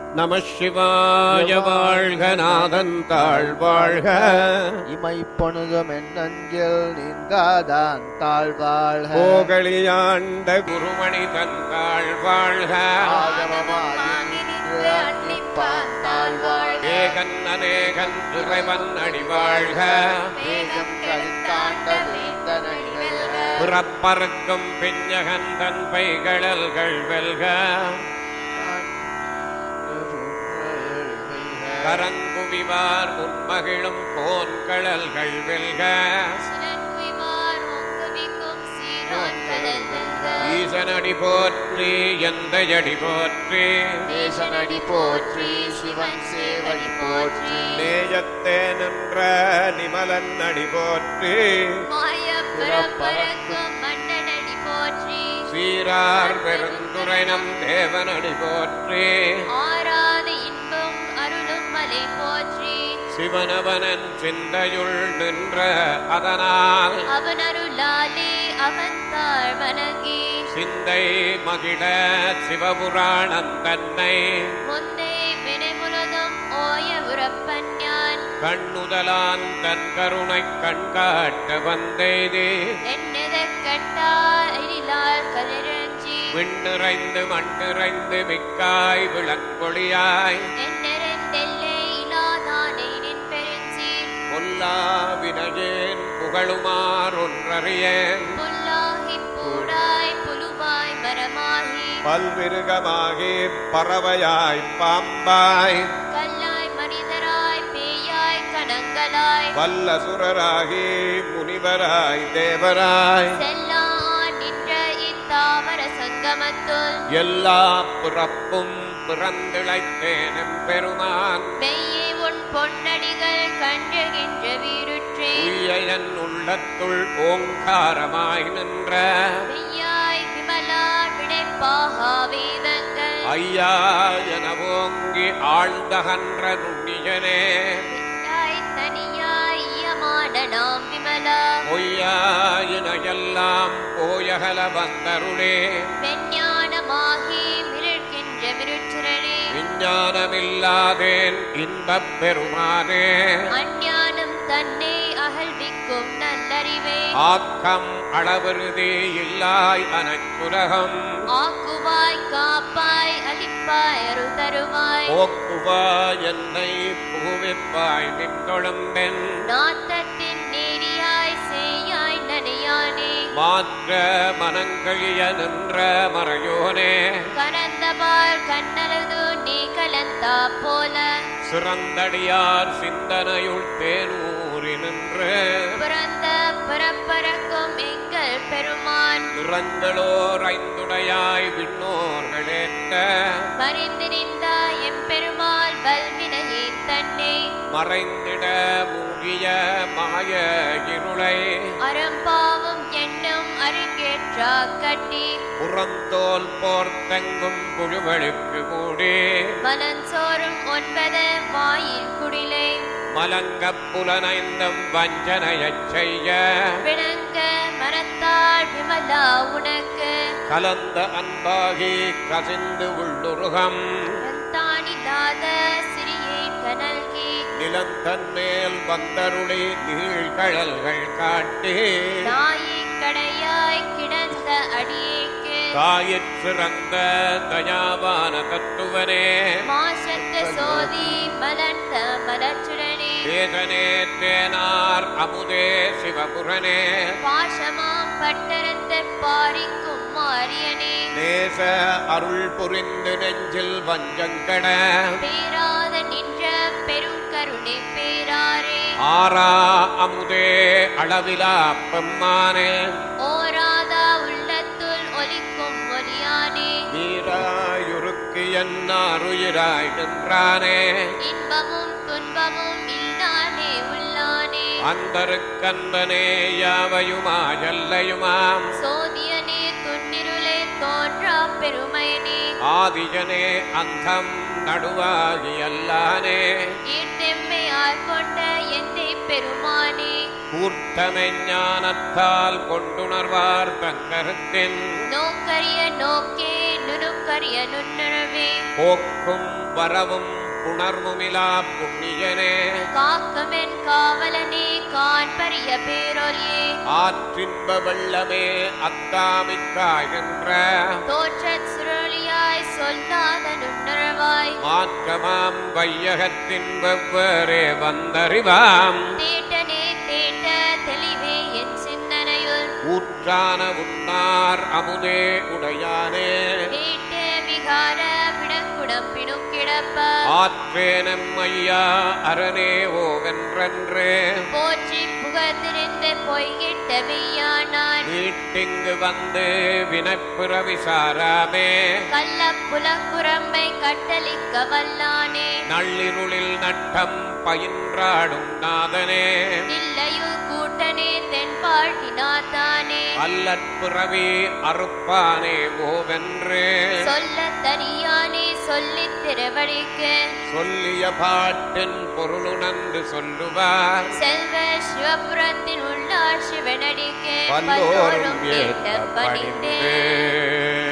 நம சிவாய வாழ்க நாதன் தாழ் வாழ்க. இமைப்பொழுதும் என்னஞ்சில் நீங்காதான் தாழ் வாழ்க. கோகலியாண்ட குருமணி தன் தாழ் வாழ்க. ஏகன் அநேகன் இறைவன் அடி வாழ்க. புறப்பறக்கும் பிஞ்சகன் தன் பைகடல்கள் வெல்க. கரங்குவிவார் உன்மகிழும் கோன்கடல்கள் வெல்க. ஈசனடி போற்றி எந்தையடி போற்றி. தேசனடி போற்றி சிவன் சேவடி போற்றி. நேயத்தே நின்ற நிமலன் அடி போற்றி. சீரார் பெருந்துரைனம் தேவனடி போற்றி. சிவனவனன் சிந்தையுள் நின்ற அதனால் அவனருளாலே அவன் தாழ் வணங்கி சிந்தை மகிழ சிவபுராணம் தன்னை முந்தை வினைமுழுதும் ஓய உறப்பன் ஞான் கண்ணுதலான் தன் கருணை கண்காட்ட வந்தேதே. என்னெதற் கண்டார் எழிலார் கதிரஞ்சி விண்ணிறைந்து மண்ணிறைந்து மிக்காய் விளங்கொழியாய் என்னென்றெல்லை இலாதானே நின் பெருஞ்சீர் பொல்லா வினையேன் புகழுமாறொன்றறியேன். புல்லாகிப் பூடாய் புலுவாய் மரமாகி பல்விருகமாகி பறவையாய் பாம்பாய் கல்லாய் மனிதராய் பேயாய் கணங்களாய் வல்லசுரராகி முனிவராய் தேவராய் செல்லா நின்ற இத்தாவர சங்கமத்துள் எல்லா பிறப்பும் பிறந்திழைத்தேனும் பெருமான் மெய்யே உன் பொன்னடிகள் கண்டுகின்ற வீருற்றே உய்யன் உள்ளத்துள் ஓங்காரமாய் நின்ற மெய்யாய் விமலா விடைப்பாகா வேதங்கள் ஐயா என ஓங்கி ஆழ்ந்தகன்ற நுண்ணியனே. மெய்யாய் தனியாய் இயமான நாம் விமலா பொய்யாயின எல்லாம் போயகல வந்தருளே. மெஞ்ஞானமாகி மிருட்கின்ற மிருற்றனே விஞ்ஞானமில்லாதேன் இன்பப் பெருமானே. அஞ்ஞானம் தன்னை அகழ்விக்கும் நல்லறிவே ஆக்கம் அளவிருதே இல்லாய் அனைத்துலகம் ஆக்குவாய் காப்பாய் அளிப்பாய் அருள் தருவாய் போக்குவாய் என்னை புகுவிப்பாய் நின்றொழும்பென் நாத்தத்தின் நேரியாய் சேயாய் நனையானே மாற்ற மனங்கழிய நின்ற மறையோனே. கரந்தபால் கண்ணலது நீ கலந்தா போல சிறந்தடியார் சிந்தனையுள் தேனூறி நின்று பிறந்த பிறப்பறக்கும் எங்கள் பெருமான் நிறங்களோர் ஐந்துடையாய் விண்ணோர்களேற்ற மறைந்து நின்றா எம்பெருமாள் வல்வினையே தன்னை மறைந்திட மூகிய மாய இருளை அறம்பாவும் எண்ணும் அருங்கேற்றா கட்டி புறந்தோல் போர்த்தெங்கும் புழுவழுக்கு மூடி மலஞ்சோறும் 9 வாயில் குடிலை மலங்கப் புலனைந்தும் வஞ்சனையச் செய்ய விளங்க மனத்தாள் விமலா உனக்கு கலந்த அன்பாகி கசிந்து உள்ளுருகம் தானில்லாத சிறியை கனல்கி நிலந்தன்மேல் வந்தருளி நீழ்கழல்கள் காட்டி நாயிக் கடையாய் கிடந்த அடியேக்கு தாயிற் சிறந்த தயாவான தத்துவனே. மாசத்த சோதி மலர்ந்த மலர்ச்சுடனே தேசனே தேனார் அமுதே சிவபுரனே. பாசமாம் பட்டரந்த பாரிக்கும் மாரியனே நேச அருள் புரிந்து நெஞ்சில் வஞ்சங்கட பேராத நின்ற பெருங்கருணை பேராரே ஆரா அமுதே அளவிலா பெம்மானே. ஓராதா உள்ளத்துள் ஒலிக்கும் ஒலியானே நீராயுருக்கு என்னாருயிராய் நின்றானே. இன்பமும் துன்பமும் இல்லானே உள்ளானே அந்தருக்கன்பனே யாவையுமாயல்லையுமாம் சோதியனே துன்னிருளே தோன்றா பெருமையனே ஆதிஜனே அந்தம் நடுவாகி அல்லானே. ஈர்த்தெம்மையார் கொண்ட எந்தை பெருமானே கூர்த்தமெஞானத்தால் கொண்டுணர்வார் தங்கருத்தின் நோக்கரிய நோக்கே நுணுக்கரிய நுண்ணுணர்வே போக்கும் வரவும் புணர்வுமிலா புண்ணியனே காக்குமென் காவலனே காண்பரிய பேரொலியே ஆற்றின்ப வெள்ளமே அத்தாமிக்காய் என்ற தோற்றச் சுருளியாய் சொல்லாத நுண்ணுணர்வாய் மாற்றமாம் வையகத்தின் வெவ்வேறே வந்தறிவாம் தேட்டனே தேட்ட தெளிவே என் சிந்தனையுள் ஊற்றான உன்னார் அமுதே உடையானே கேட்ட விகார விடக்குடம் பிணுக்கிடப்ப ஆற்றேனம் ஐயா அரணே ஓவென்றன்றே போற்றி புகழ்ந்திருந்த பொய்கிட்ட மெய்யானான் வீட்டிங்கு வந்து வினைப்புறவி சாராமே கள்ள புலக்குரம்பை கட்டளிக்க வல்லானே நள்ளிருளில் நட்டம் பயின்றாடும் நாதனே இல்லையுள் கூட்டனே தென்பாட்டி நாத்தானே அல்லற்புறவி அறுப்பானே ஓவென்று சொல்ல தனியானே சொல்லித் திருவடிக்க சொல்லிய பாட்டின் பொருளுணர்ந்து சொல்லுவார் செல்வ சிவபுரத்தின் உள்ளார் சிவனடிக்க பல்லோரும் பல்லோரும் ஏத்த ஏத்த பணிந்தே பணிந்தே